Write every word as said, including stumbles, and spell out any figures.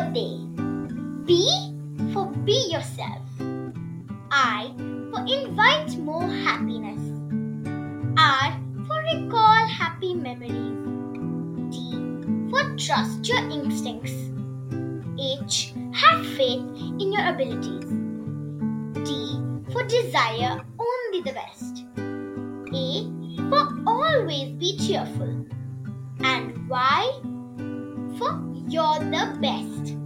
they. B for be yourself. I for invite more happiness. R for recall happy memories. T for trust your instincts. H have faith in your abilities. D for desire only the best. A for always be cheerful. And Y for you're the best.